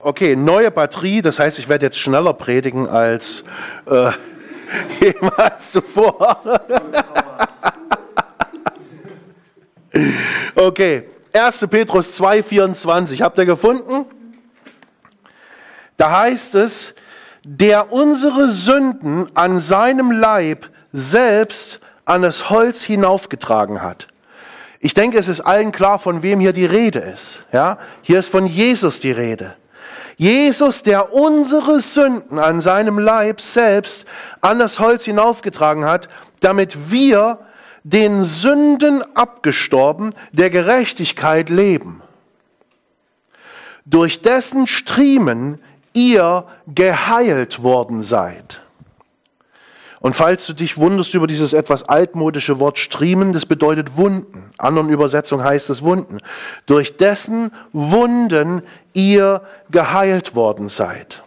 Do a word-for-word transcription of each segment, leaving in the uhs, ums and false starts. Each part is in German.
Okay, neue Batterie, das heißt, ich werde jetzt schneller predigen als äh, jemals zuvor. Okay, erster Petrus zwei, vierundzwanzig, habt ihr gefunden? Da heißt es, der unsere Sünden an seinem Leib selbst an das Holz hinaufgetragen hat. Ich denke, es ist allen klar, von wem hier die Rede ist. Ja? Hier ist von Jesus die Rede. Jesus, der unsere Sünden an seinem Leib selbst an das Holz hinaufgetragen hat, damit wir den Sünden abgestorben, der Gerechtigkeit leben. Durch dessen Striemen ihr geheilt worden seid. Und falls du dich wunderst über dieses etwas altmodische Wort Striemen, das bedeutet Wunden. In anderen Übersetzungen heißt es Wunden. Durch dessen Wunden ihr geheilt worden seid.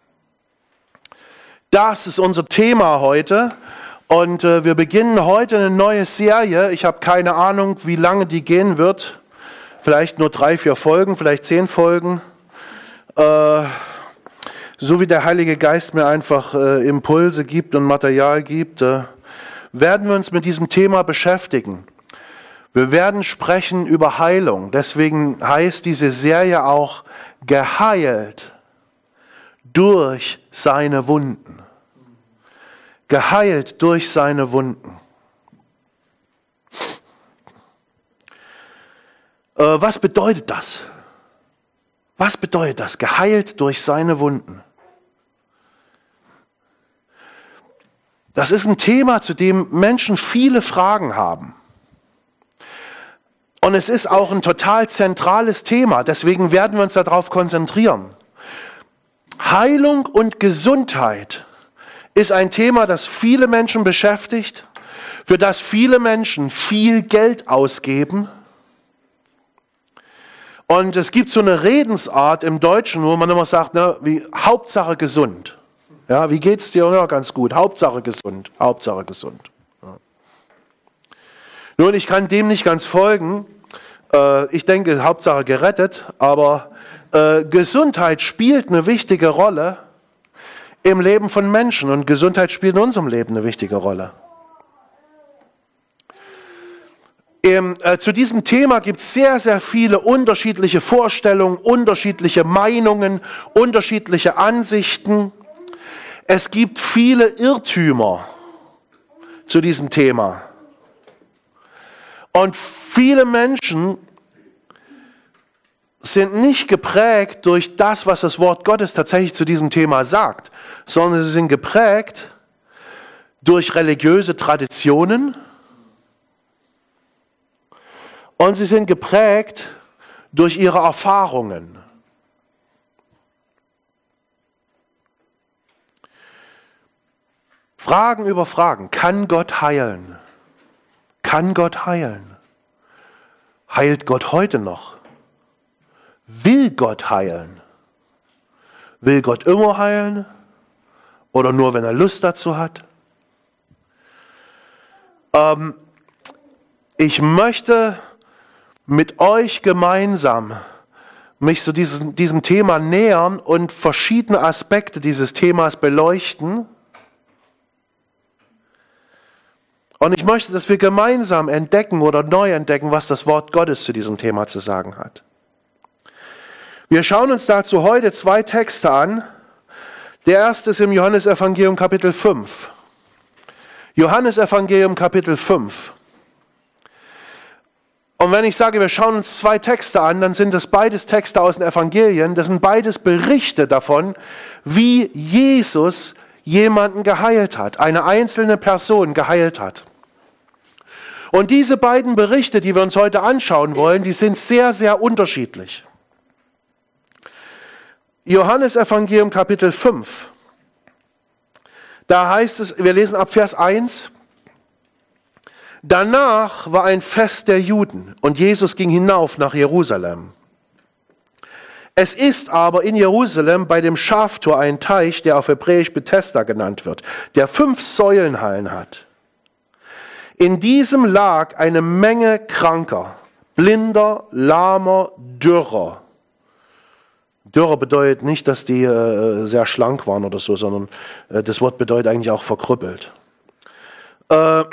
Das ist unser Thema heute. Und äh, wir beginnen heute eine neue Serie. Ich habe keine Ahnung, wie lange die gehen wird. Vielleicht nur drei, vier Folgen, vielleicht zehn Folgen. Äh, So wie der Heilige Geist mir einfach äh, Impulse gibt und Material gibt, äh, werden wir uns mit diesem Thema beschäftigen. Wir werden sprechen über Heilung. Deswegen heißt diese Serie auch geheilt durch seine Wunden. Geheilt durch seine Wunden. Äh, was bedeutet das? Was bedeutet das? Geheilt durch seine Wunden. Das ist ein Thema, zu dem Menschen viele Fragen haben. Und es ist auch ein total zentrales Thema, deswegen werden wir uns darauf konzentrieren. Heilung und Gesundheit ist ein Thema, das viele Menschen beschäftigt, für das viele Menschen viel Geld ausgeben. Und es gibt so eine Redensart im Deutschen, wo man immer sagt, ne, wie Hauptsache gesund. Ja, wie geht's dir? Ja, ganz gut. Hauptsache gesund. Hauptsache gesund. Ja. Nun, ich kann dem nicht ganz folgen. Äh, ich denke, Hauptsache gerettet. Aber äh, Gesundheit spielt eine wichtige Rolle im Leben von Menschen. Und Gesundheit spielt in unserem Leben eine wichtige Rolle. Im, äh, zu diesem Thema gibt es sehr, sehr viele unterschiedliche Vorstellungen, unterschiedliche Meinungen, unterschiedliche Ansichten. Es gibt viele Irrtümer zu diesem Thema. Und viele Menschen sind nicht geprägt durch das, was das Wort Gottes tatsächlich zu diesem Thema sagt, sondern sie sind geprägt durch religiöse Traditionen und sie sind geprägt durch ihre Erfahrungen. Fragen über Fragen. Kann Gott heilen? Kann Gott heilen? Heilt Gott heute noch? Will Gott heilen? Will Gott immer heilen? Oder nur, wenn er Lust dazu hat? Ähm, ich möchte mit euch gemeinsam mich zu diesem, diesem Thema nähern und verschiedene Aspekte dieses Themas beleuchten. Und ich möchte, dass wir gemeinsam entdecken oder neu entdecken, was das Wort Gottes zu diesem Thema zu sagen hat. Wir schauen uns dazu heute zwei Texte an. Der erste ist im Johannesevangelium Kapitel fünf. Johannesevangelium Kapitel fünf. Und wenn ich sage, wir schauen uns zwei Texte an, dann sind das beides Texte aus den Evangelien. Das sind beides Berichte davon, wie Jesus jemanden geheilt hat, eine einzelne Person geheilt hat. Und diese beiden Berichte, die wir uns heute anschauen wollen, die sind sehr, sehr unterschiedlich. Johannesevangelium Kapitel fünf. Da heißt es, wir lesen ab Vers eins. Danach war ein Fest der Juden und Jesus ging hinauf nach Jerusalem. Es ist aber in Jerusalem bei dem Schaftor ein Teich, der auf Hebräisch Bethesda genannt wird, der fünf Säulenhallen hat. In diesem lag eine Menge Kranker, Blinder, Lahmer, Dürrer, Dürre bedeutet nicht, dass die äh, sehr schlank waren oder so, sondern äh, das Wort bedeutet eigentlich auch verkrüppelt. Äh,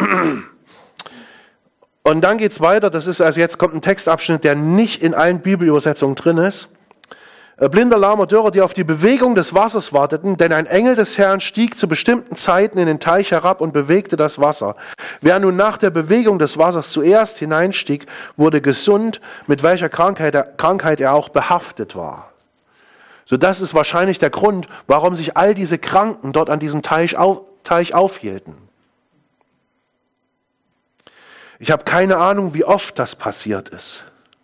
und dann geht es weiter, das ist also jetzt kommt ein Textabschnitt, der nicht in allen Bibelübersetzungen drin ist. Blinder, lahmer, Dürrer, die auf die Bewegung des Wassers warteten, denn ein Engel des Herrn stieg zu bestimmten Zeiten in den Teich herab und bewegte das Wasser. Wer nun nach der Bewegung des Wassers zuerst hineinstieg, wurde gesund, mit welcher Krankheit, Krankheit er auch behaftet war. So, das ist wahrscheinlich der Grund, warum sich all diese Kranken dort an diesem Teich, auf, Teich aufhielten. Ich habe keine Ahnung, wie oft das passiert ist.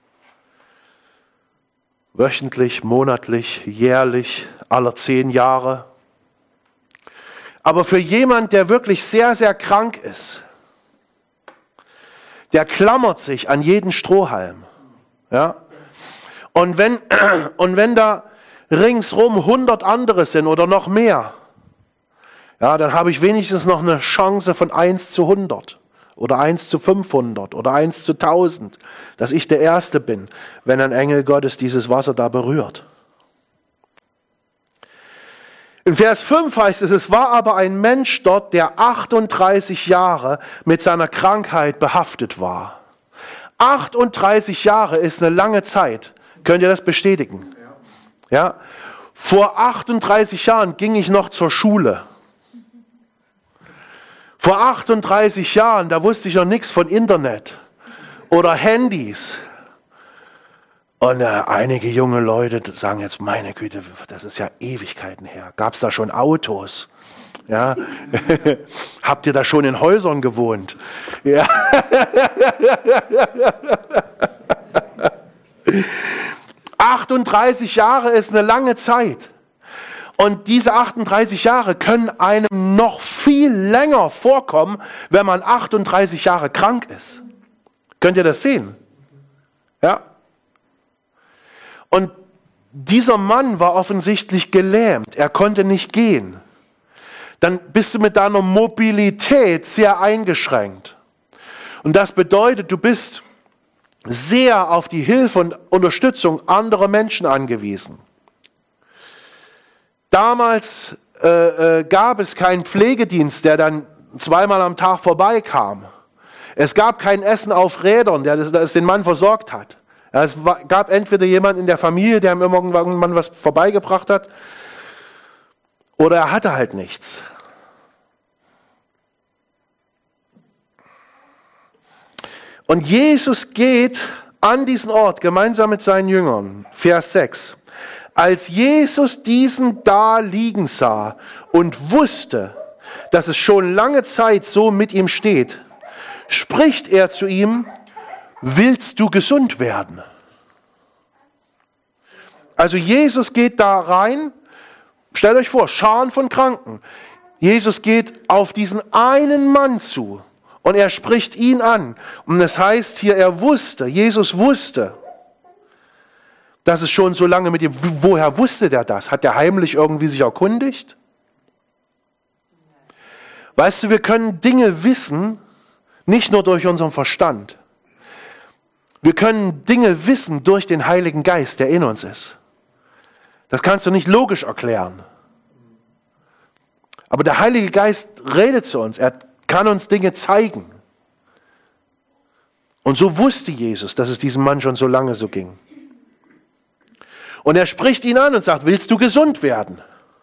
Wöchentlich, monatlich, jährlich, alle zehn Jahre. Aber für jemand, der wirklich sehr, sehr krank ist, der klammert sich an jeden Strohhalm. Ja? Und wenn, und wenn da ringsrum hundert andere sind oder noch mehr, ja, dann habe ich wenigstens noch eine Chance von eins zu hundert. Oder eins zu fünfhundert oder eins zu tausend, dass ich der Erste bin, wenn ein Engel Gottes dieses Wasser da berührt. In Vers fünf heißt es, es war aber ein Mensch dort, der achtunddreißig Jahre mit seiner Krankheit behaftet war. achtunddreißig Jahre ist eine lange Zeit. Könnt ihr das bestätigen? Ja? Vor achtunddreißig Jahren ging ich noch zur Schule. Vor achtunddreißig Jahren, da wusste ich noch nichts von Internet oder Handys. Und äh, einige junge Leute sagen jetzt, meine Güte, das ist ja Ewigkeiten her. Gab es da schon Autos? Ja? Habt ihr da schon in Häusern gewohnt? Ja. achtunddreißig Jahre ist eine lange Zeit. Und diese achtunddreißig Jahre können einem noch viel länger vorkommen, wenn man achtunddreißig Jahre krank ist. Könnt ihr das sehen? Ja. Und dieser Mann war offensichtlich gelähmt. Er konnte nicht gehen. Dann bist du mit deiner Mobilität sehr eingeschränkt. Und das bedeutet, du bist sehr auf die Hilfe und Unterstützung anderer Menschen angewiesen. Damals äh, äh, gab es keinen Pflegedienst, der dann zweimal am Tag vorbeikam. Es gab kein Essen auf Rädern, der das, das den Mann versorgt hat. Ja, es war, gab entweder jemand in der Familie, der ihm irgendwann was vorbeigebracht hat, oder er hatte halt nichts. Und Jesus geht an diesen Ort gemeinsam mit seinen Jüngern. Vers sechs. Als Jesus diesen da liegen sah und wusste, dass es schon lange Zeit so mit ihm steht, spricht er zu ihm, willst du gesund werden? Also Jesus geht da rein, stellt euch vor, Scharen von Kranken. Jesus geht auf diesen einen Mann zu und er spricht ihn an. Und es heißt hier, er wusste, Jesus wusste, dass es schon so lange mit ihm, woher wusste der das? Hat der heimlich irgendwie sich erkundigt? Weißt du, wir können Dinge wissen, nicht nur durch unseren Verstand. Wir können Dinge wissen durch den Heiligen Geist, der in uns ist. Das kannst du nicht logisch erklären. Aber der Heilige Geist redet zu uns, er kann uns Dinge zeigen. Und so wusste Jesus, dass es diesem Mann schon so lange so ging. Und er spricht ihn an und sagt, willst du gesund werden?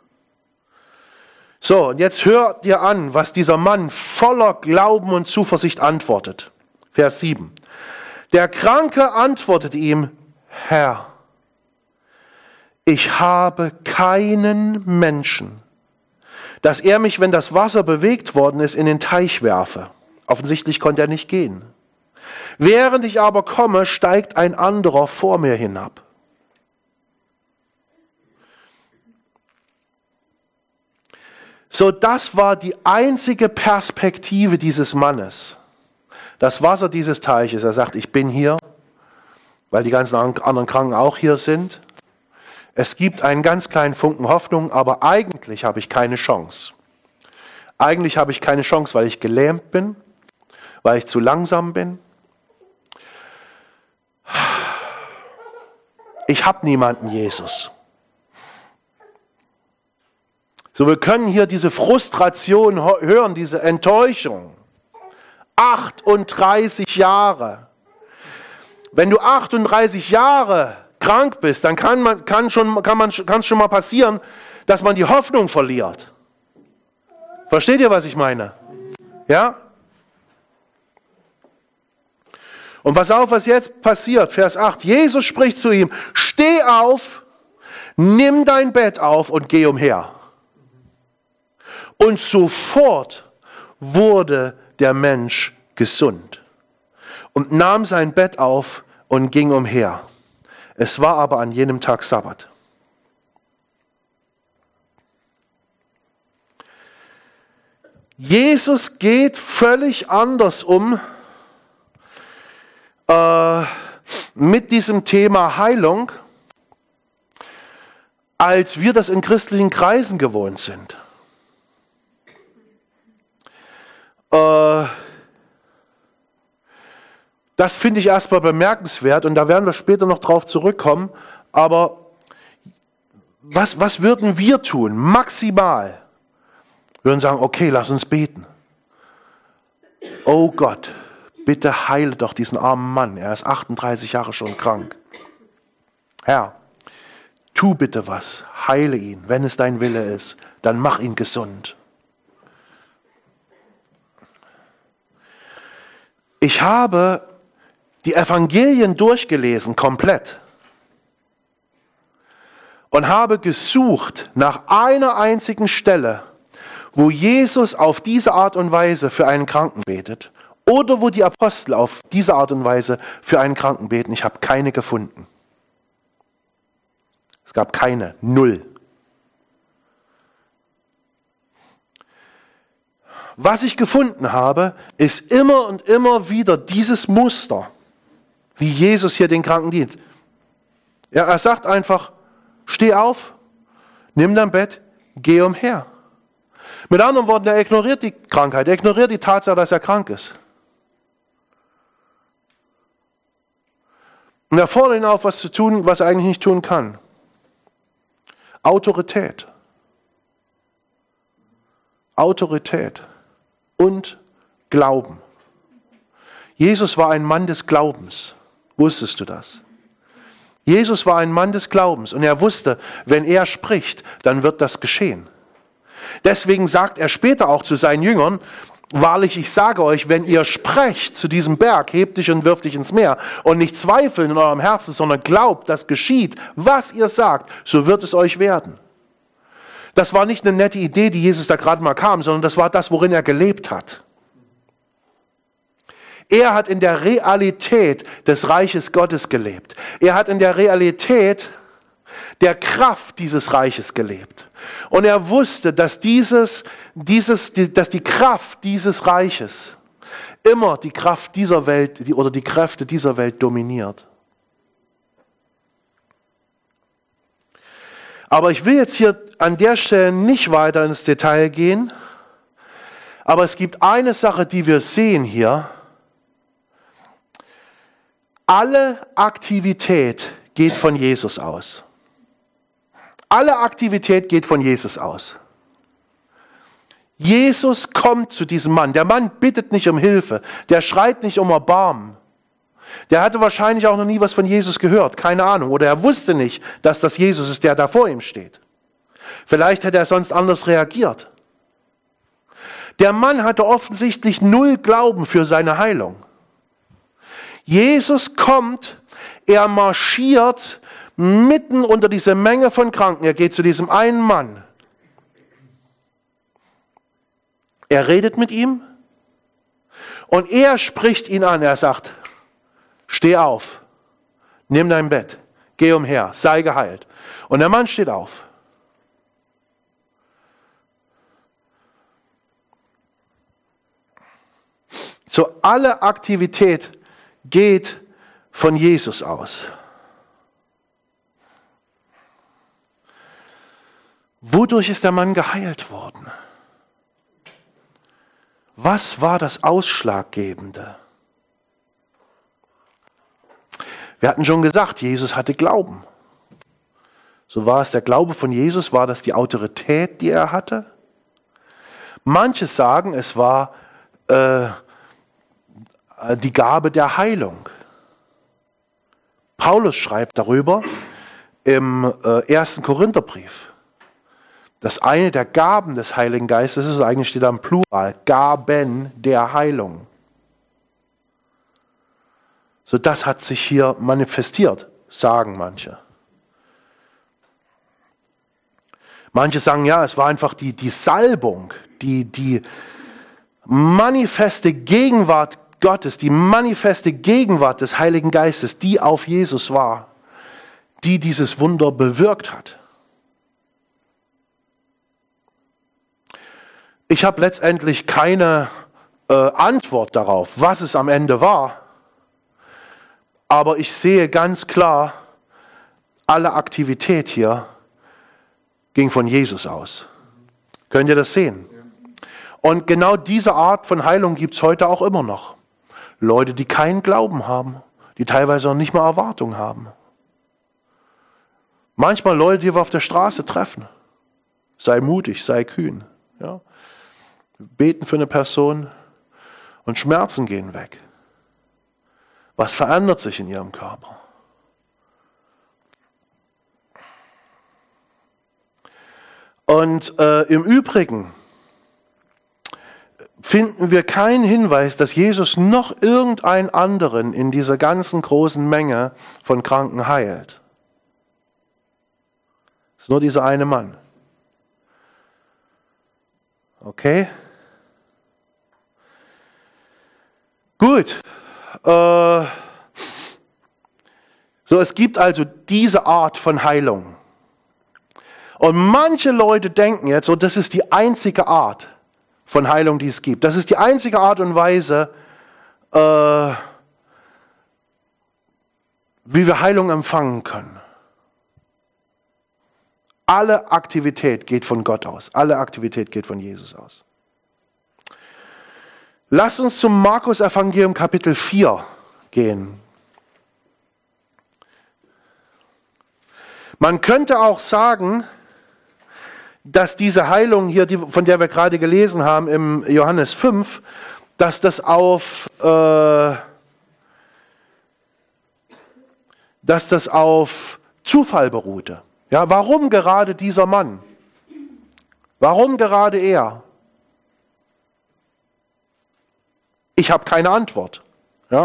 So, und jetzt hör dir an, was dieser Mann voller Glauben und Zuversicht antwortet. Vers sieben. Der Kranke antwortete ihm, Herr, ich habe keinen Menschen, dass er mich, wenn das Wasser bewegt worden ist, in den Teich werfe. Offensichtlich konnte er nicht gehen. Während ich aber komme, steigt ein anderer vor mir hinab. So, das war die einzige Perspektive dieses Mannes. Das Wasser dieses Teiches. Er sagt, ich bin hier, weil die ganzen anderen Kranken auch hier sind. Es gibt einen ganz kleinen Funken Hoffnung, aber eigentlich habe ich keine Chance. Eigentlich habe ich keine Chance, weil ich gelähmt bin, weil ich zu langsam bin. Ich habe niemanden, Jesus. So, wir können hier diese Frustration hören, diese Enttäuschung. achtunddreißig Jahre. Wenn du achtunddreißig Jahre krank bist, dann kann man, kann schon, kann man, kann es schon mal passieren, dass man die Hoffnung verliert. Versteht ihr, was ich meine? Ja? Und pass auf, was jetzt passiert. Vers acht. Jesus spricht zu ihm, steh auf, nimm dein Bett auf und geh umher. Und sofort wurde der Mensch gesund und nahm sein Bett auf und ging umher. Es war aber an jenem Tag Sabbat. Jesus geht völlig anders um äh, mit diesem Thema Heilung, als wir das in christlichen Kreisen gewohnt sind. Äh, das finde ich erstmal bemerkenswert und da werden wir später noch drauf zurückkommen. Aber was, was würden wir tun? Maximal. Wir würden sagen, okay, lass uns beten. Oh Gott, bitte heile doch diesen armen Mann. Er ist achtunddreißig Jahre schon krank. Herr, tu bitte was. Heile ihn. Wenn es dein Wille ist, dann mach ihn gesund. Ich habe die Evangelien durchgelesen, komplett. Und habe gesucht nach einer einzigen Stelle, wo Jesus auf diese Art und Weise für einen Kranken betet. Oder wo die Apostel auf diese Art und Weise für einen Kranken beten. Ich habe keine gefunden. Es gab keine, null. Was ich gefunden habe, ist immer und immer wieder dieses Muster, wie Jesus hier den Kranken dient. Ja, er sagt einfach, steh auf, nimm dein Bett, geh umher. Mit anderen Worten, er ignoriert die Krankheit, er ignoriert die Tatsache, dass er krank ist. Und er fordert ihn auf, was zu tun, was er eigentlich nicht tun kann. Autorität. Autorität. Und Glauben. Jesus war ein Mann des Glaubens. Wusstest du das? Jesus war ein Mann des Glaubens und er wusste, wenn er spricht, dann wird das geschehen. Deswegen sagt er später auch zu seinen Jüngern, wahrlich, ich sage euch, wenn ihr sprecht zu diesem Berg, hebt dich und wirft dich ins Meer und nicht zweifeln in eurem Herzen, sondern glaubt, dass geschieht, was ihr sagt, so wird es euch werden. Das war nicht eine nette Idee, die Jesus da gerade mal kam, sondern das war das, worin er gelebt hat. Er hat in der Realität des Reiches Gottes gelebt. Er hat in der Realität der Kraft dieses Reiches gelebt. Und er wusste, dass, dieses, dieses, dass die Kraft dieses Reiches immer die Kraft dieser Welt oder die Kräfte dieser Welt dominiert. Aber ich will jetzt hier an der Stelle nicht weiter ins Detail gehen. Aber es gibt eine Sache, die wir sehen hier. Alle Aktivität geht von Jesus aus. Alle Aktivität geht von Jesus aus. Jesus kommt zu diesem Mann. Der Mann bittet nicht um Hilfe. Der schreit nicht um Erbarmen. Der hatte wahrscheinlich auch noch nie was von Jesus gehört. Keine Ahnung. Oder er wusste nicht, dass das Jesus ist, der da vor ihm steht. Vielleicht hätte er sonst anders reagiert. Der Mann hatte offensichtlich null Glauben für seine Heilung. Jesus kommt, er marschiert mitten unter diese Menge von Kranken. Er geht zu diesem einen Mann. Er redet mit ihm und er spricht ihn an. Er sagt, steh auf, nimm dein Bett, geh umher, sei geheilt. Und der Mann steht auf. So, alle Aktivität geht von Jesus aus. Wodurch ist der Mann geheilt worden? Was war das Ausschlaggebende? Wir hatten schon gesagt, Jesus hatte Glauben. So war es der Glaube von Jesus, war das die Autorität, die er hatte? Manche sagen, es war äh, die Gabe der Heilung. Paulus schreibt darüber im äh, ersten Korintherbrief, dass eine der Gaben des Heiligen Geistes ist, eigentlich steht da im Plural, Gaben der Heilung. So, das hat sich hier manifestiert, sagen manche. Manche sagen, ja, es war einfach die, die Salbung, die, die manifeste Gegenwart Gottes, die manifeste Gegenwart des Heiligen Geistes, die auf Jesus war, die dieses Wunder bewirkt hat. Ich habe letztendlich keine äh, Antwort darauf, was es am Ende war, aber ich sehe ganz klar, alle Aktivität hier ging von Jesus aus. Könnt ihr das sehen? Und genau diese Art von Heilung gibt es heute auch immer noch. Leute, die keinen Glauben haben, die teilweise auch nicht mal Erwartung haben. Manchmal Leute, die wir auf der Straße treffen. Sei mutig, sei kühn. Ja? Beten für eine Person und Schmerzen gehen weg. Was verändert sich in ihrem Körper? Und äh, im Übrigen finden wir keinen Hinweis, dass Jesus noch irgendeinen anderen in dieser ganzen großen Menge von Kranken heilt. Es ist nur dieser eine Mann. Okay? Gut. Äh, so, es gibt also diese Art von Heilung. Und manche Leute denken jetzt, so, das ist die einzige Art von Heilung, die es gibt. Das ist die einzige Art und Weise, äh, wie wir Heilung empfangen können. Alle Aktivität geht von Gott aus. Alle Aktivität geht von Jesus aus. Lasst uns zum Markus-Evangelium Kapitel vier gehen. Man könnte auch sagen, dass diese Heilung hier, die, von der wir gerade gelesen haben im Johannes fünf, dass das auf, äh, dass das auf Zufall beruhte. Ja, warum gerade dieser Mann? Warum gerade er? Ich habe keine Antwort. Ja.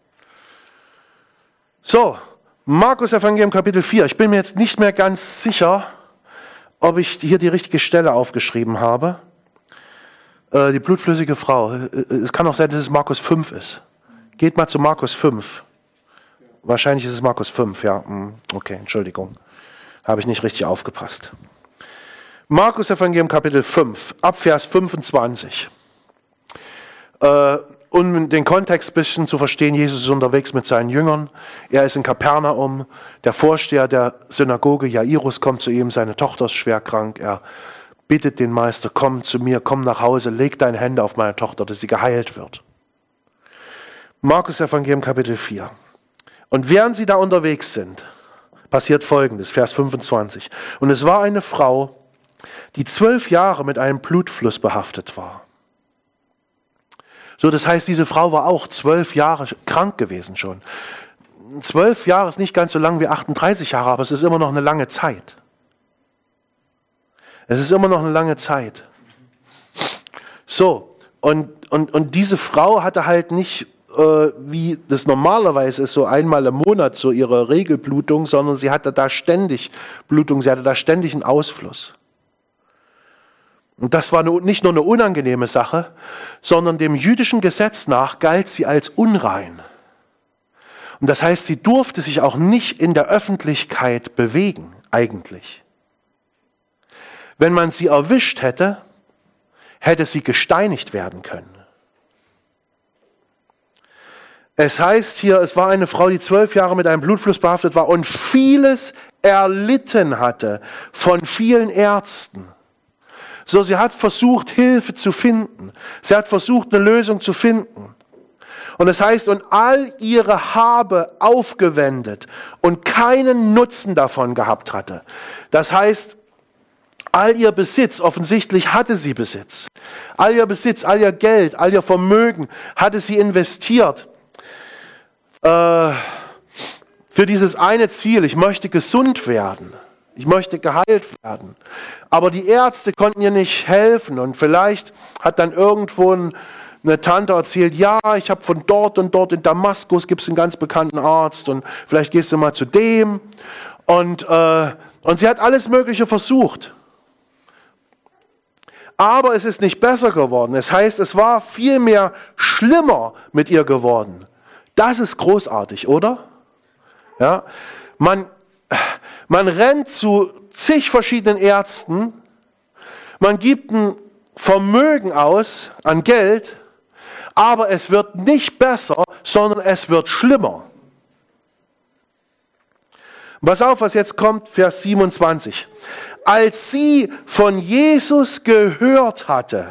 So, Markus Evangelium Kapitel vier. Ich bin mir jetzt nicht mehr ganz sicher, ob ich hier die richtige Stelle aufgeschrieben habe. Äh, die blutflüssige Frau. Es kann auch sein, dass es Markus fünf ist. Geht mal zu Markus fünf. Wahrscheinlich ist es Markus fünf, ja. Okay, Entschuldigung. Habe ich nicht richtig aufgepasst. Markus Evangelium Kapitel fünf, ab Vers fünfundzwanzig. Äh, um den Kontext ein bisschen zu verstehen, Jesus ist unterwegs mit seinen Jüngern. Er ist in Kapernaum. Der Vorsteher der Synagoge, Jairus, kommt zu ihm. Seine Tochter ist schwer krank. Er bittet den Meister, komm zu mir, komm nach Hause, leg deine Hände auf meine Tochter, dass sie geheilt wird. Markus Evangelium Kapitel vier. Und während sie da unterwegs sind, passiert Folgendes, Vers fünfundzwanzig. Und es war eine Frau, die zwölf Jahre mit einem Blutfluss behaftet war. So, das heißt, diese Frau war auch zwölf Jahre krank gewesen schon. Zwölf Jahre ist nicht ganz so lang wie achtunddreißig Jahre, aber es ist immer noch eine lange Zeit. Es ist immer noch eine lange Zeit. So, und, und, und diese Frau hatte halt nicht, äh, wie das normalerweise ist, so einmal im Monat so ihre Regelblutung, sondern sie hatte da ständig Blutung, sie hatte da ständig einen Ausfluss. Und das war nicht nur eine unangenehme Sache, sondern dem jüdischen Gesetz nach galt sie als unrein. Und das heißt, sie durfte sich auch nicht in der Öffentlichkeit bewegen, eigentlich. Wenn man sie erwischt hätte, hätte sie gesteinigt werden können. Es heißt hier, es war eine Frau, die zwölf Jahre mit einem Blutfluss behaftet war und vieles erlitten hatte von vielen Ärzten. So, sie hat versucht, Hilfe zu finden. Sie hat versucht, eine Lösung zu finden. Und es heißt, und all ihre Habe aufgewendet und keinen Nutzen davon gehabt hatte. Das heißt, all ihr Besitz, offensichtlich hatte sie Besitz. All ihr Besitz, all ihr Geld, all ihr Vermögen hatte sie investiert. Äh, für dieses eine Ziel, ich möchte gesund werden. Ich möchte geheilt werden. Aber die Ärzte konnten ihr nicht helfen. Und vielleicht hat dann irgendwo eine Tante erzählt, ja, ich habe von dort und dort in Damaskus gibt es einen ganz bekannten Arzt und vielleicht gehst du mal zu dem. Und, äh, und sie hat alles Mögliche versucht. Aber es ist nicht besser geworden. Es heißt, es war vielmehr schlimmer mit ihr geworden. Das ist großartig, oder? Ja, man, man rennt zu zig verschiedenen Ärzten, man gibt ein Vermögen aus an Geld, aber es wird nicht besser, sondern es wird schlimmer. Pass auf, was jetzt kommt, Vers siebenundzwanzig. Als sie von Jesus gehört hatte,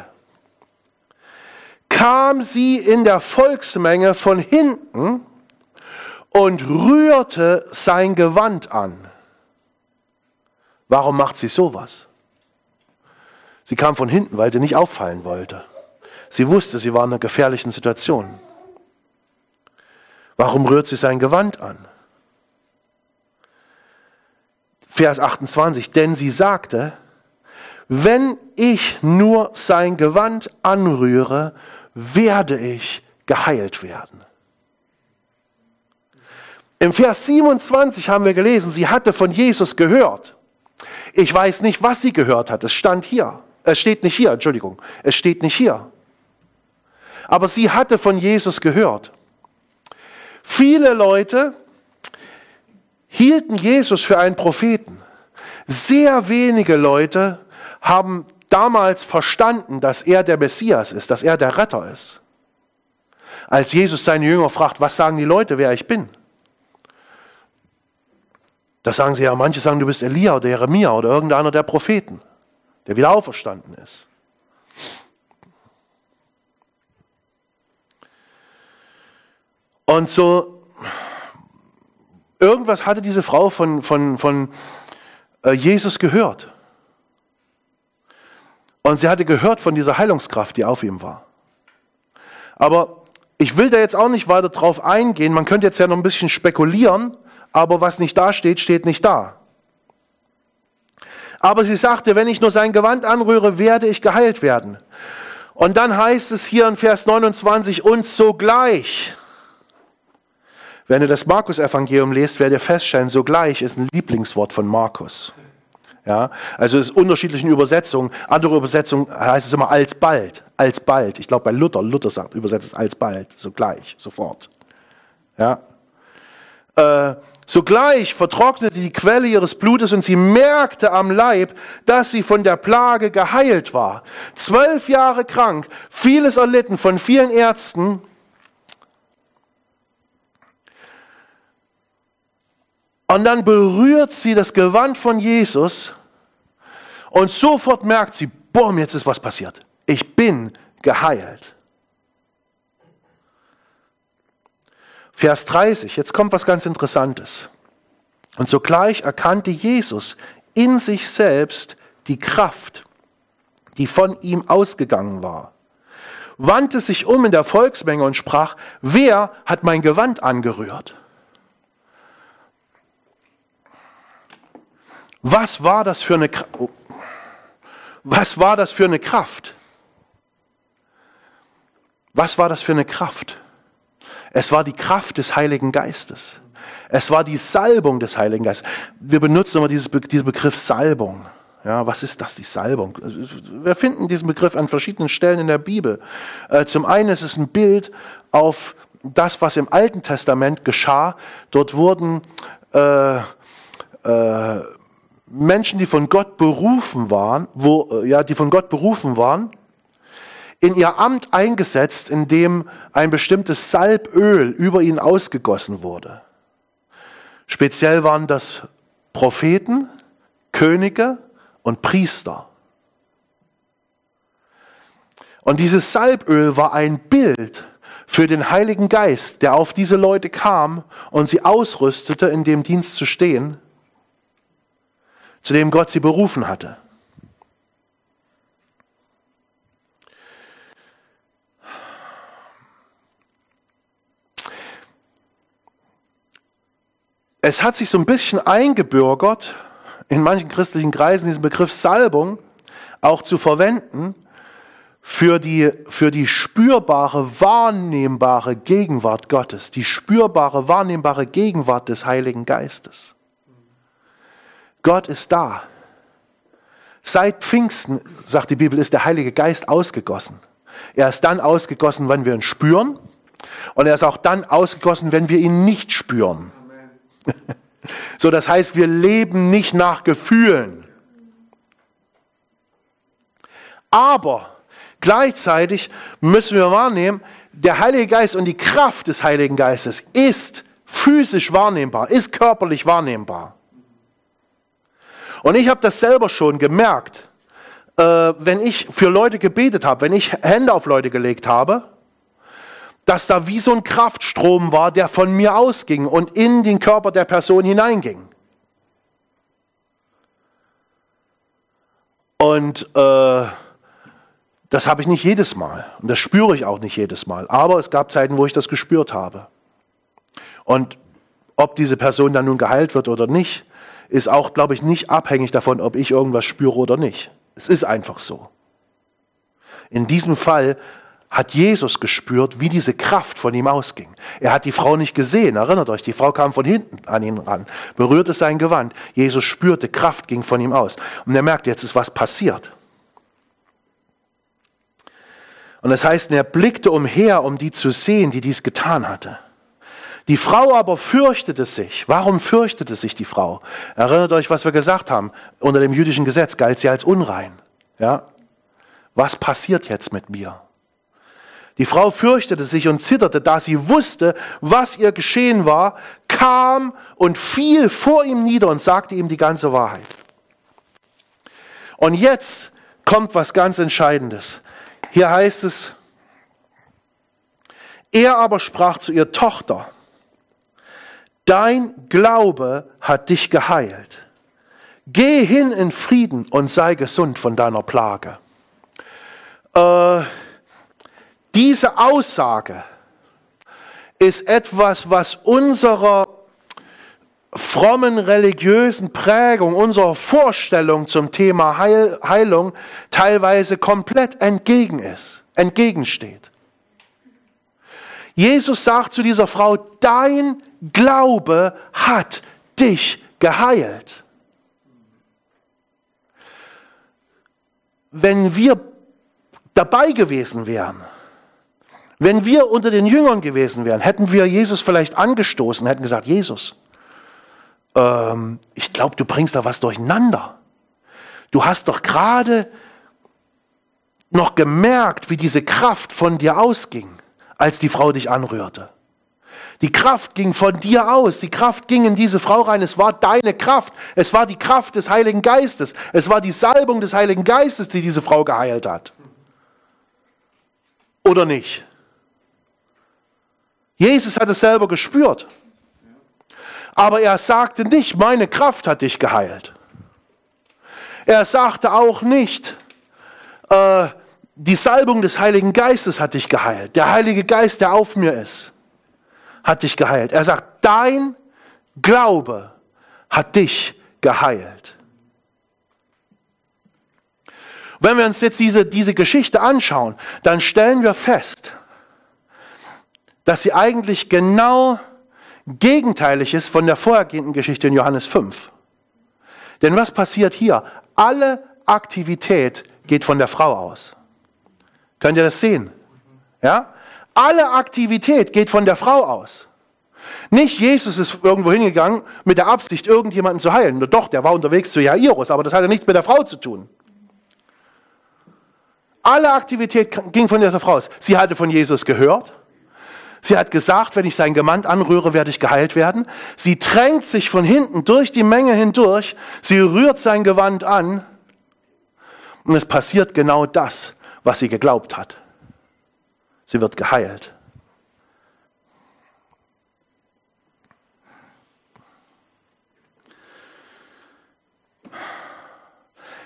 kam sie in der Volksmenge von hinten und rührte sein Gewand an. Warum macht sie sowas? Sie kam von hinten, weil sie nicht auffallen wollte. Sie wusste, sie war in einer gefährlichen Situation. Warum rührt sie sein Gewand an? Vers achtundzwanzig, denn sie sagte, wenn ich nur sein Gewand anrühre, werde ich geheilt werden. Im Vers siebenundzwanzig haben wir gelesen, sie hatte von Jesus gehört. Ich weiß nicht, was sie gehört hat. Es stand hier. Es steht nicht hier, Entschuldigung. Es steht nicht hier. Aber sie hatte von Jesus gehört. Viele Leute hielten Jesus für einen Propheten. Sehr wenige Leute haben damals verstanden, dass er der Messias ist, dass er der Retter ist. Als Jesus seine Jünger fragt, was sagen die Leute, wer ich bin? Da sagen sie ja, manche sagen, du bist Elia oder Jeremia oder irgendeiner der Propheten, der wieder auferstanden ist. Und so, irgendwas hatte diese Frau von, von, von Jesus gehört. Und sie hatte gehört von dieser Heilungskraft, die auf ihm war. Aber ich will da jetzt auch nicht weiter drauf eingehen. Man könnte jetzt ja noch ein bisschen spekulieren, aber was nicht da steht, steht nicht da. Aber sie sagte, wenn ich nur sein Gewand anrühre, werde ich geheilt werden. Und dann heißt es hier in Vers neunundzwanzig, und sogleich. Wenn ihr das Markus-Evangelium lest, werdet ihr feststellen, sogleich ist ein Lieblingswort von Markus. Ja, also es ist unterschiedlichen Übersetzungen. Andere Übersetzungen heißt es immer alsbald, alsbald. Ich glaube bei Luther, Luther sagt, übersetzt es alsbald, sogleich, sofort. Ja. Äh, sogleich vertrocknete die Quelle ihres Blutes und sie merkte am Leib, dass sie von der Plage geheilt war. Zwölf Jahre krank, vieles erlitten von vielen Ärzten. Und dann berührt sie das Gewand von Jesus und sofort merkt sie, boom, jetzt ist was passiert. Ich bin geheilt. Vers dreißig, jetzt kommt was ganz Interessantes. Und sogleich erkannte Jesus in sich selbst die Kraft, die von ihm ausgegangen war, wandte sich um in der Volksmenge und sprach, wer hat mein Gewand angerührt? Was war das für eine Kraft? Was war das für eine Kraft? Was war das für eine Kraft? Es war die Kraft des Heiligen Geistes. Es war die Salbung des Heiligen Geistes. Wir benutzen immer dieses Be- diesen Begriff Salbung. Ja, was ist das, die Salbung? Wir finden diesen Begriff an verschiedenen Stellen in der Bibel. Äh, zum einen ist es ein Bild auf das, was im Alten Testament geschah. Dort wurden äh, äh, Menschen, die von Gott berufen waren, wo, ja, die von Gott berufen waren, in ihr Amt eingesetzt, indem ein bestimmtes Salböl über ihnen ausgegossen wurde. Speziell waren das Propheten, Könige und Priester. Und dieses Salböl war ein Bild für den Heiligen Geist, der auf diese Leute kam und sie ausrüstete, in dem Dienst zu stehen, zu dem Gott sie berufen hatte. Es hat sich so ein bisschen eingebürgert, in manchen christlichen Kreisen diesen Begriff Salbung auch zu verwenden für die, für die spürbare, wahrnehmbare Gegenwart Gottes, die spürbare, wahrnehmbare Gegenwart des Heiligen Geistes. Gott ist da. Seit Pfingsten, sagt die Bibel, ist der Heilige Geist ausgegossen. Er ist dann ausgegossen, wenn wir ihn spüren, und er ist auch dann ausgegossen, wenn wir ihn nicht spüren. So, das heißt, wir leben nicht nach Gefühlen. Aber gleichzeitig müssen wir wahrnehmen, der Heilige Geist und die Kraft des Heiligen Geistes ist physisch wahrnehmbar, ist körperlich wahrnehmbar. Und ich habe das selber schon gemerkt, äh, wenn ich für Leute gebetet habe, wenn ich Hände auf Leute gelegt habe, dass da wie so ein Kraftstrom war, der von mir ausging und in den Körper der Person hineinging. Und äh, das habe ich nicht jedes Mal und das spüre ich auch nicht jedes Mal. Aber es gab Zeiten, wo ich das gespürt habe. Und ob diese Person dann nun geheilt wird oder nicht, ist auch, glaube ich, nicht abhängig davon, ob ich irgendwas spüre oder nicht. Es ist einfach so. In diesem Fall hat Jesus gespürt, wie diese Kraft von ihm ausging. Er hat die Frau nicht gesehen, erinnert euch, die Frau kam von hinten an ihn ran, berührte sein Gewand. Jesus spürte, Kraft ging von ihm aus. Und er merkte, jetzt ist was passiert. Und das heißt, er blickte umher, um die zu sehen, die dies getan hatte. Die Frau aber fürchtete sich. Warum fürchtete sich die Frau? Erinnert euch, was wir gesagt haben. Unter dem jüdischen Gesetz galt sie als unrein. Ja? Was passiert jetzt mit mir? Die Frau fürchtete sich und zitterte, da sie wusste, was ihr geschehen war, kam und fiel vor ihm nieder und sagte ihm die ganze Wahrheit. Und jetzt kommt was ganz Entscheidendes. Hier heißt es, er aber sprach zu ihr: Tochter, dein Glaube hat dich geheilt. Geh hin in Frieden und sei gesund von deiner Plage. Äh, Diese Aussage ist etwas, was unserer frommen religiösen Prägung, unserer Vorstellung zum Thema Heil, Heilung teilweise komplett entgegen ist, entgegensteht. Jesus sagt zu dieser Frau: Dein Glaube hat dich geheilt. Wenn wir dabei gewesen wären, wenn wir unter den Jüngern gewesen wären, hätten wir Jesus vielleicht angestoßen, hätten gesagt: Jesus, ähm, ich glaube, du bringst da was durcheinander. Du hast doch gerade noch gemerkt, wie diese Kraft von dir ausging, als die Frau dich anrührte. Die Kraft ging von dir aus, die Kraft ging in diese Frau rein, es war deine Kraft, es war die Kraft des Heiligen Geistes, es war die Salbung des Heiligen Geistes, die diese Frau geheilt hat. Oder nicht? Jesus hat es selber gespürt. Aber er sagte nicht, meine Kraft hat dich geheilt. Er sagte auch nicht, äh, die Salbung des Heiligen Geistes hat dich geheilt. Der Heilige Geist, der auf mir ist, hat dich geheilt. Er sagt, dein Glaube hat dich geheilt. Wenn wir uns jetzt diese, diese Geschichte anschauen, dann stellen wir fest, dass sie eigentlich genau gegenteilig ist von der vorhergehenden Geschichte in Johannes fünf. Denn was passiert hier? Alle Aktivität geht von der Frau aus. Könnt ihr das sehen? Ja? Alle Aktivität geht von der Frau aus. Nicht Jesus ist irgendwo hingegangen mit der Absicht, irgendjemanden zu heilen. Doch, der war unterwegs zu Jairus, aber das hatte nichts mit der Frau zu tun. Alle Aktivität ging von dieser Frau aus. Sie hatte von Jesus gehört. Sie hat gesagt, wenn ich sein Gewand anrühre, werde ich geheilt werden. Sie drängt sich von hinten durch die Menge hindurch. Sie rührt sein Gewand an. Und es passiert genau das, was sie geglaubt hat. Sie wird geheilt.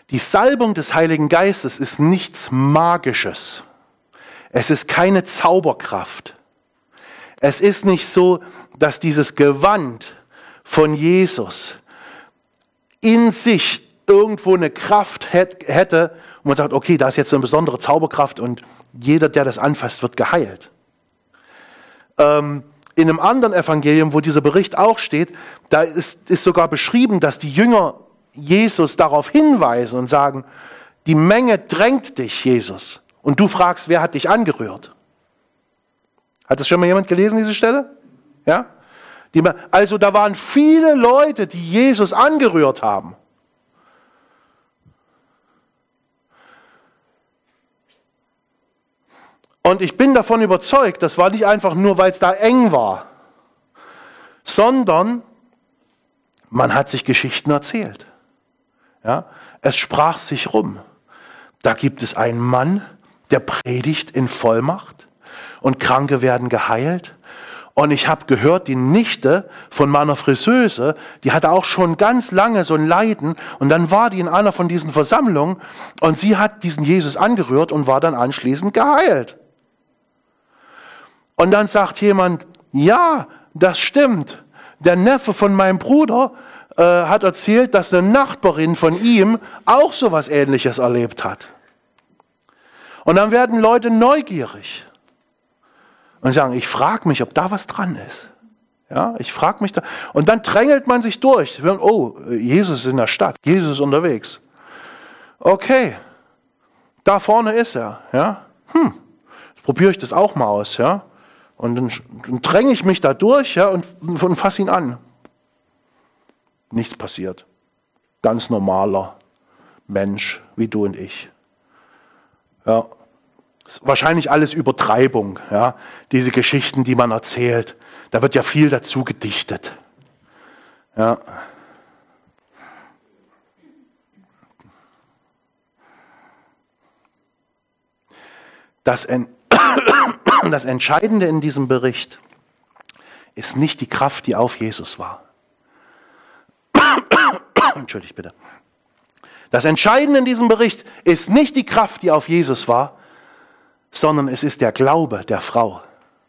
Die Salbung des Heiligen Geistes ist nichts Magisches. Es ist keine Zauberkraft. Es ist nicht so, dass dieses Gewand von Jesus in sich irgendwo eine Kraft hätte und man sagt, okay, da ist jetzt eine besondere Zauberkraft und jeder, der das anfasst, wird geheilt. Ähm, in einem anderen Evangelium, wo dieser Bericht auch steht, da ist, ist sogar beschrieben, dass die Jünger Jesus darauf hinweisen und sagen, die Menge drängt dich, Jesus. Und du fragst, wer hat dich angerührt? Hat das schon mal jemand gelesen, diese Stelle? Ja? Die, also da waren viele Leute, die Jesus angerührt haben. Und ich bin davon überzeugt, das war nicht einfach nur, weil es da eng war, sondern man hat sich Geschichten erzählt. Ja? Es sprach sich rum. Da gibt es einen Mann, der predigt in Vollmacht und Kranke werden geheilt. Und ich habe gehört, die Nichte von meiner Friseuse, die hatte auch schon ganz lange so ein Leiden. Und dann war die in einer von diesen Versammlungen und sie hat diesen Jesus angerührt und war dann anschließend geheilt. Und dann sagt jemand, ja, das stimmt. Der Neffe von meinem Bruder äh, hat erzählt, dass eine Nachbarin von ihm auch so was Ähnliches erlebt hat. Und dann werden Leute neugierig und sagen, ich frage mich, ob da was dran ist. Ja, ich frage mich da. Und dann drängelt man sich durch. Oh, Jesus ist in der Stadt, Jesus ist unterwegs. Okay, da vorne ist er. Ja, hm, probiere ich das auch mal aus. Ja, und dann, dann dränge ich mich da durch, ja, und, und fasse ihn an. Nichts passiert. Ganz normaler Mensch wie du und ich. Ja, wahrscheinlich alles Übertreibung, ja, diese Geschichten, die man erzählt. Da wird ja viel dazu gedichtet. Ja. Das, das Entscheidende in diesem Bericht ist nicht die Kraft, die auf Jesus war. Entschuldigt bitte. Das Entscheidende in diesem Bericht ist nicht die Kraft, die auf Jesus war, sondern es ist der Glaube der Frau.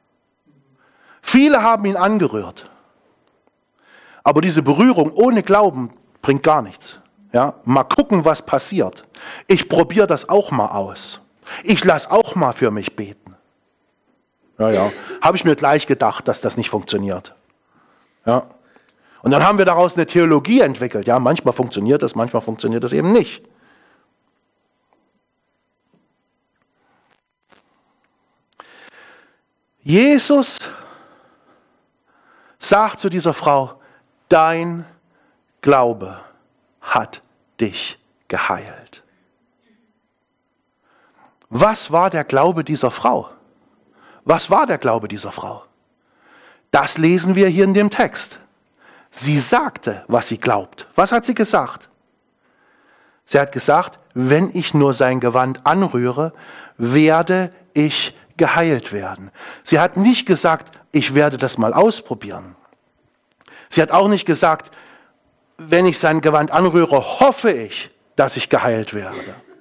Viele haben ihn angerührt. Aber diese Berührung ohne Glauben bringt gar nichts. Ja? Mal gucken, was passiert. Ich probiere das auch mal aus. Ich lasse auch mal für mich beten. Ja, ja. Habe ich mir gleich gedacht, dass das nicht funktioniert. Ja. Und dann haben wir daraus eine Theologie entwickelt. Ja, manchmal funktioniert das, manchmal funktioniert das eben nicht. Jesus sagt zu dieser Frau, dein Glaube hat dich geheilt. Was war der Glaube dieser Frau? Was war der Glaube dieser Frau? Das lesen wir hier in dem Text. Sie sagte, was sie glaubt. Was hat sie gesagt? Sie hat gesagt, wenn ich nur sein Gewand anrühre, werde ich geheilt werden. Sie hat nicht gesagt, ich werde das mal ausprobieren. Sie hat auch nicht gesagt, wenn ich sein Gewand anrühre, hoffe ich, dass ich geheilt werde.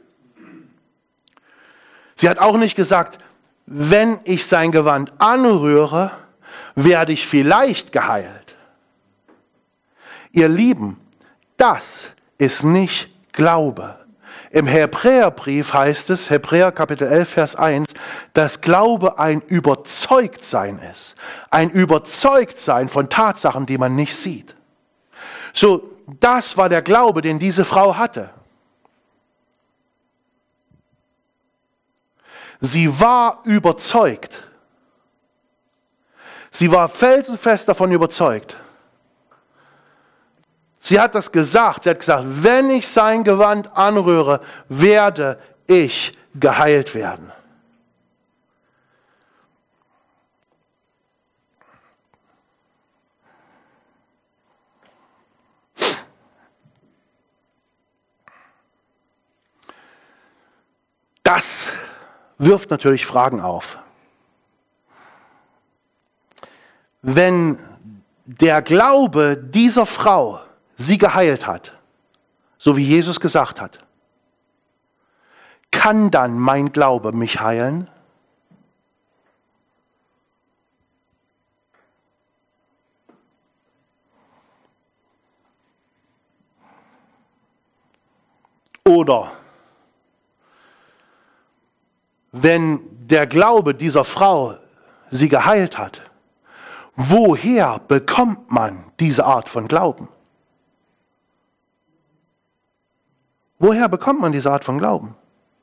Sie hat auch nicht gesagt, wenn ich sein Gewand anrühre, werde ich vielleicht geheilt. Ihr Lieben, das ist nicht Glaube. Im Hebräerbrief heißt es, Hebräer Kapitel elf, Vers eins, dass Glaube ein Überzeugtsein ist. Ein Überzeugtsein von Tatsachen, die man nicht sieht. So, das war der Glaube, den diese Frau hatte. Sie war überzeugt. Sie war felsenfest davon überzeugt. Sie hat das gesagt. Sie hat gesagt, wenn ich sein Gewand anrühre, werde ich geheilt werden. Das wirft natürlich Fragen auf. Wenn der Glaube dieser Frau sie geheilt hat, so wie Jesus gesagt hat, kann dann mein Glaube mich heilen? Oder wenn der Glaube dieser Frau sie geheilt hat, woher bekommt man diese Art von Glauben? Woher bekommt man diese Art von Glauben?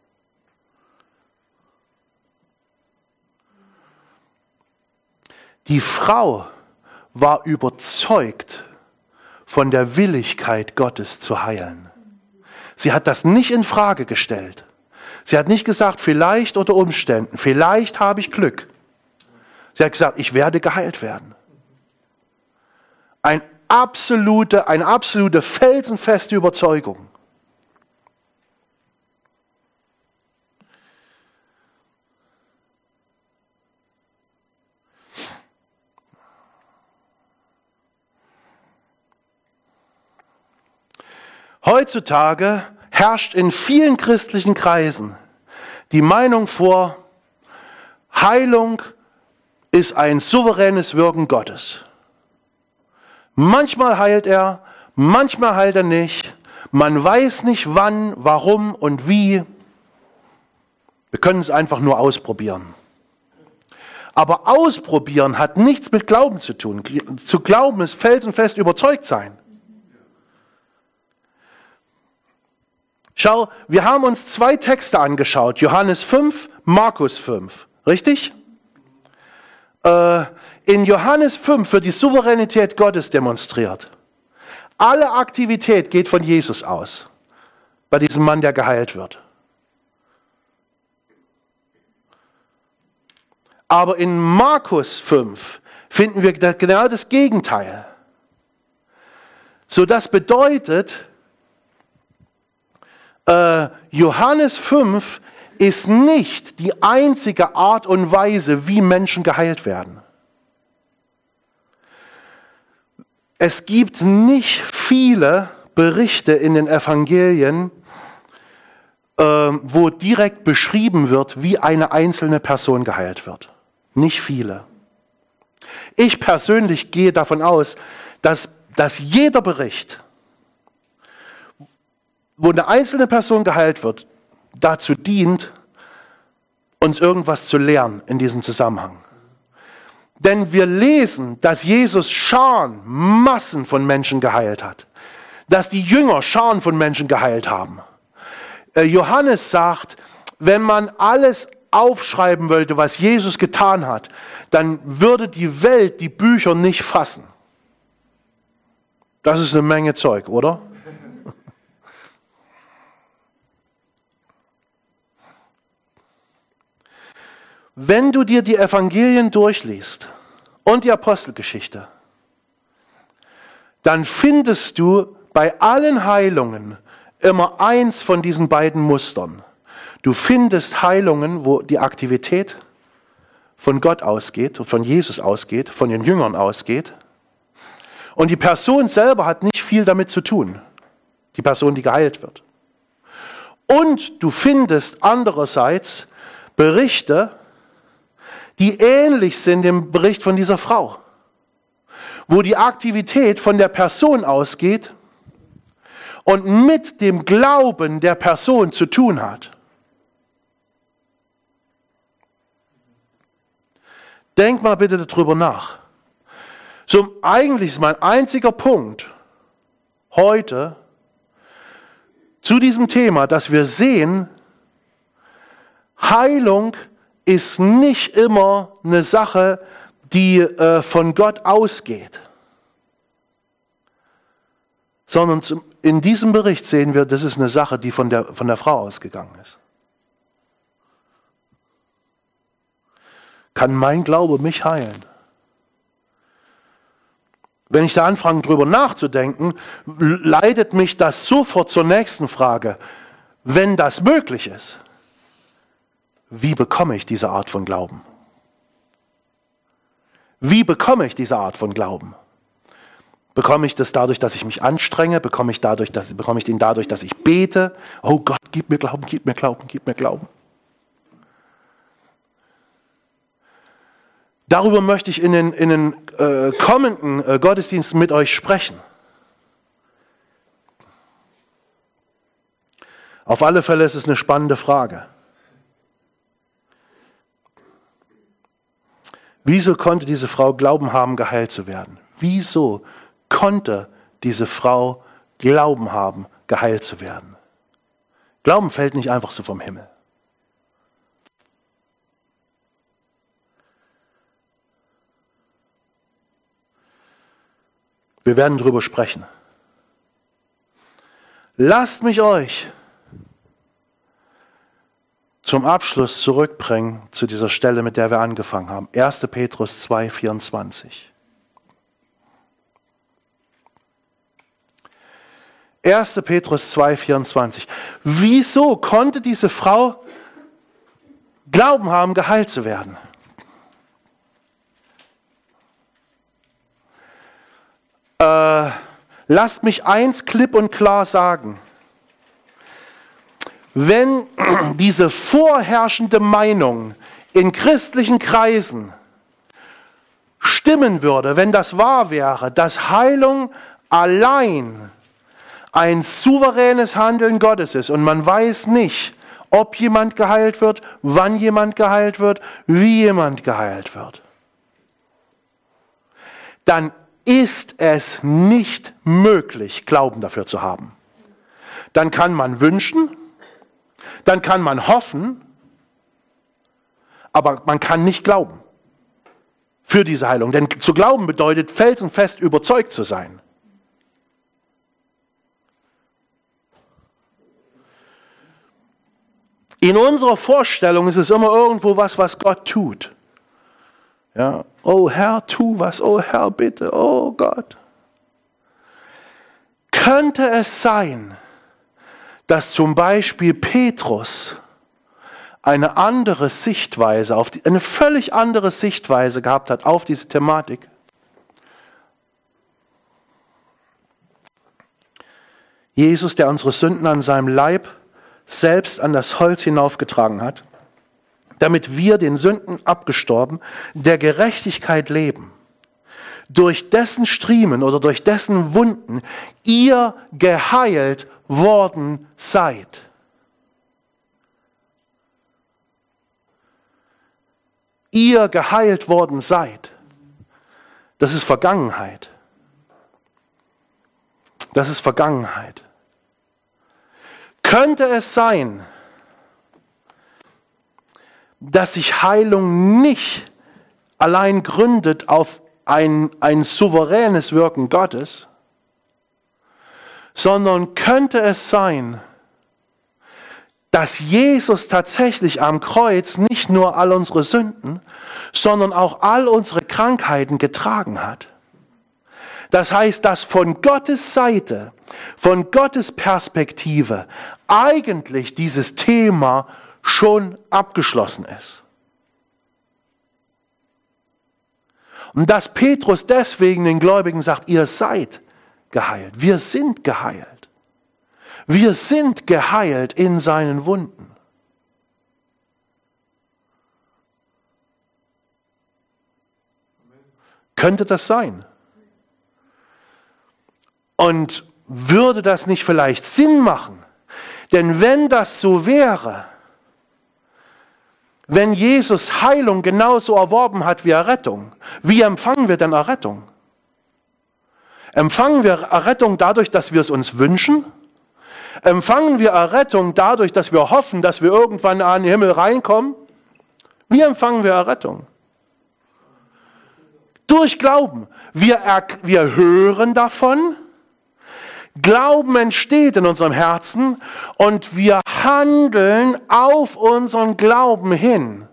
Die Frau war überzeugt von der Willigkeit Gottes zu heilen. Sie hat das nicht in Frage gestellt. Sie hat nicht gesagt, vielleicht unter Umständen, vielleicht habe ich Glück. Sie hat gesagt, ich werde geheilt werden. Ein absolute, eine absolute felsenfeste Überzeugung. Heutzutage herrscht in vielen christlichen Kreisen die Meinung vor, Heilung ist ein souveränes Wirken Gottes. Manchmal heilt er, manchmal heilt er nicht. Man weiß nicht wann, warum und wie. Wir können es einfach nur ausprobieren. Aber ausprobieren hat nichts mit Glauben zu tun. Zu glauben ist felsenfest überzeugt sein. Schau, wir haben uns zwei Texte angeschaut, Johannes fünf, Markus fünf, richtig? Äh, in Johannes fünf wird die Souveränität Gottes demonstriert. Alle Aktivität geht von Jesus aus, bei diesem Mann, der geheilt wird. Aber in Markus fünf finden wir genau das Gegenteil. So, das bedeutet, Äh, Johannes fünf ist nicht die einzige Art und Weise, wie Menschen geheilt werden. Es gibt nicht viele Berichte in den Evangelien, äh, wo direkt beschrieben wird, wie eine einzelne Person geheilt wird. Nicht viele. Ich persönlich gehe davon aus, dass, dass jeder Bericht, wo eine einzelne Person geheilt wird, dazu dient, uns irgendwas zu lernen in diesem Zusammenhang. Denn wir lesen, dass Jesus Scharen, Massen von Menschen geheilt hat. Dass die Jünger Scharen von Menschen geheilt haben. Johannes sagt, wenn man alles aufschreiben wollte, was Jesus getan hat, dann würde die Welt die Bücher nicht fassen. Das ist eine Menge Zeug, oder? Wenn du dir die Evangelien durchliest und die Apostelgeschichte, dann findest du bei allen Heilungen immer eins von diesen beiden Mustern. Du findest Heilungen, wo die Aktivität von Gott ausgeht, von Jesus ausgeht, von den Jüngern ausgeht. Und die Person selber hat nicht viel damit zu tun, die Person, die geheilt wird. Und du findest andererseits Berichte, die ähnlich sind dem Bericht von dieser Frau, wo die Aktivität von der Person ausgeht und mit dem Glauben der Person zu tun hat. Denk mal bitte darüber nach. So, eigentlich ist mein einziger Punkt heute zu diesem Thema, dass wir sehen, Heilung ist nicht immer eine Sache, die äh, von Gott ausgeht. Sondern zum, in diesem Bericht sehen wir, das ist eine Sache, die von der, von der Frau ausgegangen ist. Kann mein Glaube mich heilen? Wenn ich da anfange, drüber nachzudenken, leitet mich das sofort zur nächsten Frage. Wenn das möglich ist, wie bekomme ich diese Art von Glauben? Wie bekomme ich diese Art von Glauben? Bekomme ich das dadurch, dass ich mich anstrenge? Bekomme ich, dadurch, dass, bekomme ich den dadurch, dass ich bete? Oh Gott, gib mir Glauben, gib mir Glauben, gib mir Glauben. Darüber möchte ich in den, in den äh, kommenden äh, Gottesdiensten mit euch sprechen. Auf alle Fälle ist es eine spannende Frage. Wieso konnte diese Frau Glauben haben, geheilt zu werden? Wieso konnte diese Frau Glauben haben, geheilt zu werden? Glauben fällt nicht einfach so vom Himmel. Wir werden darüber sprechen. Lasst mich euch zum Abschluss zurückbringen zu dieser Stelle, mit der wir angefangen haben. erster Petrus zwei, vierundzwanzig. erster Petrus zwei, vierundzwanzig. Wieso konnte diese Frau Glauben haben, geheilt zu werden? Äh, lasst mich eins klipp und klar sagen. Wenn diese vorherrschende Meinung in christlichen Kreisen stimmen würde, wenn das wahr wäre, dass Heilung allein ein souveränes Handeln Gottes ist und man weiß nicht, ob jemand geheilt wird, wann jemand geheilt wird, wie jemand geheilt wird, dann ist es nicht möglich, Glauben dafür zu haben. Dann kann man wünschen, dann kann man hoffen, aber man kann nicht glauben für diese Heilung. Denn zu glauben bedeutet, felsenfest überzeugt zu sein. In unserer Vorstellung ist es immer irgendwo was, was Gott tut. Ja, oh Herr, tu was, oh Herr, bitte, oh Gott. Könnte es sein, dass zum Beispiel Petrus eine andere Sichtweise, auf die, eine völlig andere Sichtweise gehabt hat auf diese Thematik? Jesus, der unsere Sünden an seinem Leib selbst an das Holz hinaufgetragen hat, damit wir den Sünden abgestorben, der Gerechtigkeit leben, durch dessen Striemen oder durch dessen Wunden ihr geheilt worden seid. Ihr geheilt worden seid. Das ist Vergangenheit. Das ist Vergangenheit. Könnte es sein, dass sich Heilung nicht allein gründet auf ein, ein souveränes Wirken Gottes, sondern könnte es sein, dass Jesus tatsächlich am Kreuz nicht nur all unsere Sünden, sondern auch all unsere Krankheiten getragen hat. Das heißt, dass von Gottes Seite, von Gottes Perspektive eigentlich dieses Thema schon abgeschlossen ist. Und dass Petrus deswegen den Gläubigen sagt, ihr seid geheilt, wir sind geheilt. Wir sind geheilt in seinen Wunden. Könnte das sein? Und würde das nicht vielleicht Sinn machen? Denn wenn das so wäre, wenn Jesus Heilung genauso erworben hat wie Errettung, wie empfangen wir denn Errettung? Empfangen wir Errettung dadurch, dass wir es uns wünschen? Empfangen wir Errettung dadurch, dass wir hoffen, dass wir irgendwann an den Himmel reinkommen? Wie empfangen wir Errettung? Durch Glauben. Wir, wir hören davon, Glauben entsteht in unserem Herzen und wir handeln auf unseren Glauben hin,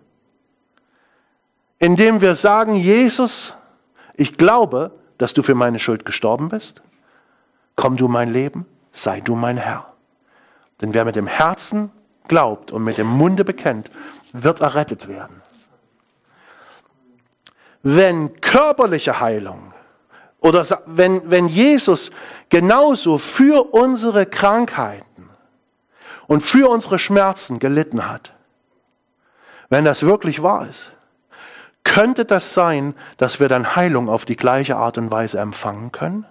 indem wir sagen, Jesus, ich glaube, dass du für meine Schuld gestorben bist. Komm du mein Leben, sei du mein Herr. Denn wer mit dem Herzen glaubt und mit dem Munde bekennt, wird errettet werden. Wenn körperliche Heilung Oder wenn, wenn Jesus genauso für unsere Krankheiten und für unsere Schmerzen gelitten hat, wenn das wirklich wahr ist, könnte das sein, dass wir dann Heilung auf die gleiche Art und Weise empfangen können?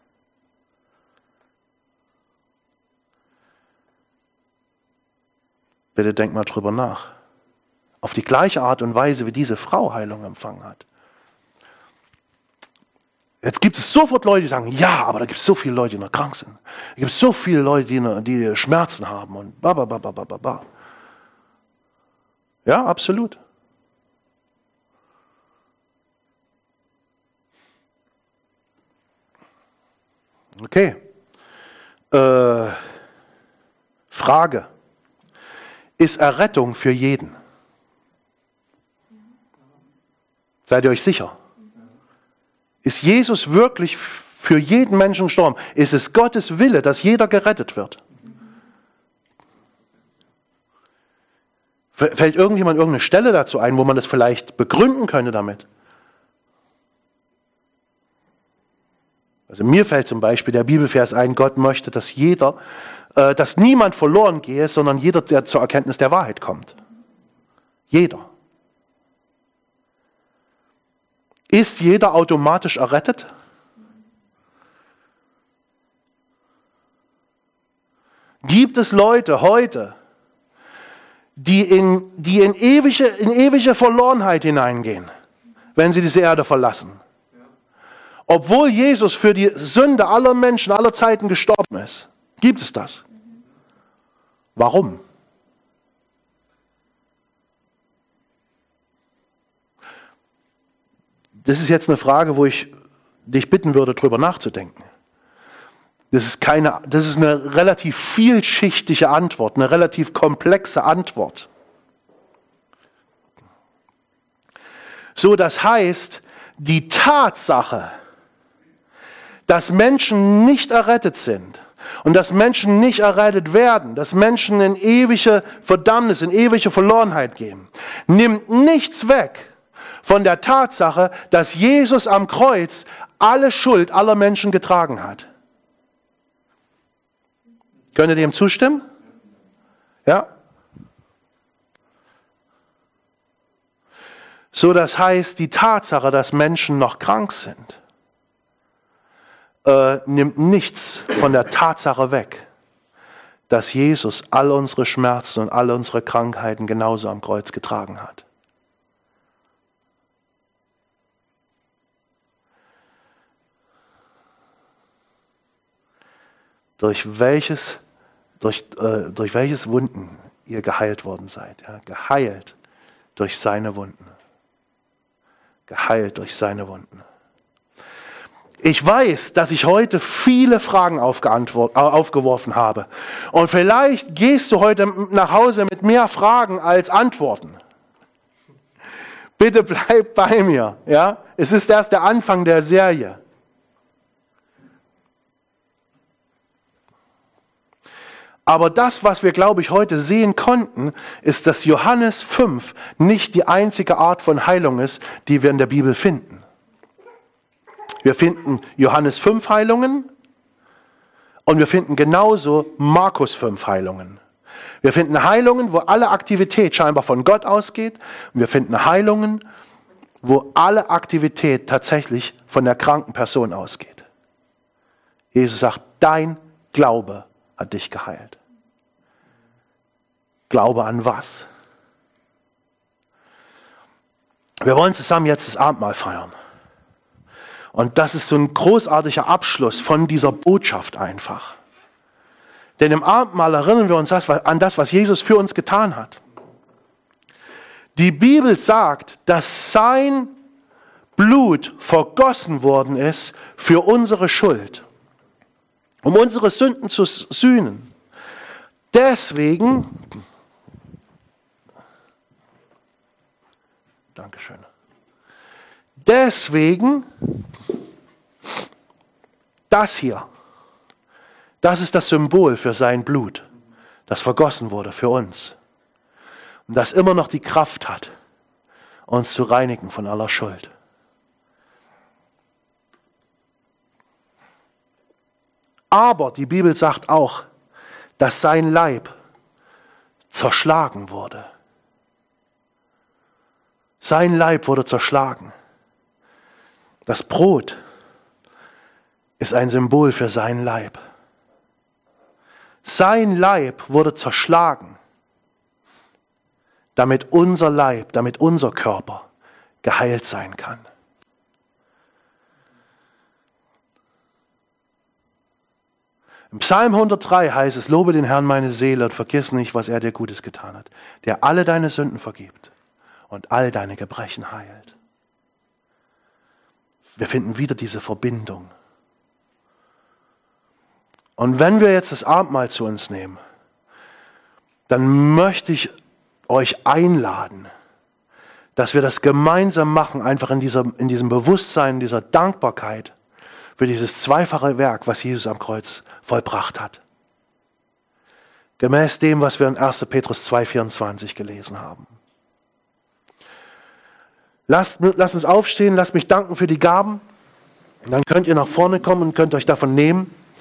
Bitte denk mal drüber nach. Auf die gleiche Art und Weise, wie diese Frau Heilung empfangen hat. Jetzt gibt es sofort Leute, die sagen, ja, aber da gibt es so viele Leute, die noch krank sind. Da gibt es so viele Leute, die, noch, die Schmerzen haben und ba, ba, ba, ba, ba, ba. Ja, absolut. Okay. Äh, Frage. Ist Errettung für jeden? Seid ihr euch sicher? Ist Jesus wirklich für jeden Menschen gestorben? Ist es Gottes Wille, dass jeder gerettet wird? Fällt irgendjemand irgendeine Stelle dazu ein, wo man das vielleicht begründen könnte damit? Also mir fällt zum Beispiel der Bibelvers ein, Gott möchte, dass jeder, äh, dass niemand verloren gehe, sondern jeder, der zur Erkenntnis der Wahrheit kommt. Jeder. Ist jeder automatisch errettet? Gibt es Leute heute, die in, die in, ewige, in ewige Verlorenheit hineingehen, wenn sie diese Erde verlassen? Obwohl Jesus für die Sünde aller Menschen, aller Zeiten gestorben ist. Gibt es das? Warum? Das ist jetzt eine Frage, wo ich dich bitten würde, drüber nachzudenken. Das ist keine, das ist eine relativ vielschichtige Antwort, eine relativ komplexe Antwort. So, das heißt, die Tatsache, dass Menschen nicht errettet sind und dass Menschen nicht errettet werden, dass Menschen in ewige Verdammnis, in ewige Verlorenheit gehen, nimmt nichts weg von der Tatsache, dass Jesus am Kreuz alle Schuld aller Menschen getragen hat. Könnt ihr dem zustimmen? Ja? So, das heißt, die Tatsache, dass Menschen noch krank sind, äh, nimmt nichts von der Tatsache weg, dass Jesus all unsere Schmerzen und all unsere Krankheiten genauso am Kreuz getragen hat. Durch welches, durch, äh, durch welches Wunden ihr geheilt worden seid. Ja? Geheilt durch seine Wunden. Geheilt durch seine Wunden. Ich weiß, dass ich heute viele Fragen aufgeworfen habe. Und vielleicht gehst du heute nach Hause mit mehr Fragen als Antworten. Bitte bleib bei mir. Ja? Es ist erst der Anfang der Serie. Aber das, was wir, glaube ich, heute sehen konnten, ist, dass Johannes fünf nicht die einzige Art von Heilung ist, die wir in der Bibel finden. Wir finden Johannes fünf Heilungen und wir finden genauso Markus fünf Heilungen. Wir finden Heilungen, wo alle Aktivität scheinbar von Gott ausgeht. Und wir finden Heilungen, wo alle Aktivität tatsächlich von der kranken Person ausgeht. Jesus sagt, dein Glaube hat dich geheilt. Glaube an was? Wir wollen zusammen jetzt das Abendmahl feiern. Und das ist so ein großartiger Abschluss von dieser Botschaft einfach. Denn im Abendmahl erinnern wir uns an das, was Jesus für uns getan hat. Die Bibel sagt, dass sein Blut vergossen worden ist für unsere Schuld, um unsere Sünden zu sühnen. Deswegen, Dankeschön, deswegen, das hier, das ist das Symbol für sein Blut, das vergossen wurde für uns und das immer noch die Kraft hat, uns zu reinigen von aller Schuld. Aber die Bibel sagt auch, dass sein Leib zerschlagen wurde. Sein Leib wurde zerschlagen. Das Brot ist ein Symbol für sein Leib. Sein Leib wurde zerschlagen, damit unser Leib, damit unser Körper geheilt sein kann. Im Psalm hundertdrei heißt es, lobe den Herrn meine Seele und vergiss nicht, was er dir Gutes getan hat, der alle deine Sünden vergibt und all deine Gebrechen heilt. Wir finden wieder diese Verbindung. Und wenn wir jetzt das Abendmahl zu uns nehmen, dann möchte ich euch einladen, dass wir das gemeinsam machen, einfach in, dieser, in diesem Bewusstsein, dieser Dankbarkeit für dieses zweifache Werk, was Jesus am Kreuz vollbracht hat. Gemäß dem, was wir in erster Petrus zwei vierundzwanzig gelesen haben. Lasst, lasst uns aufstehen, lasst mich danken für die Gaben. Und dann könnt ihr nach vorne kommen und könnt euch davon nehmen.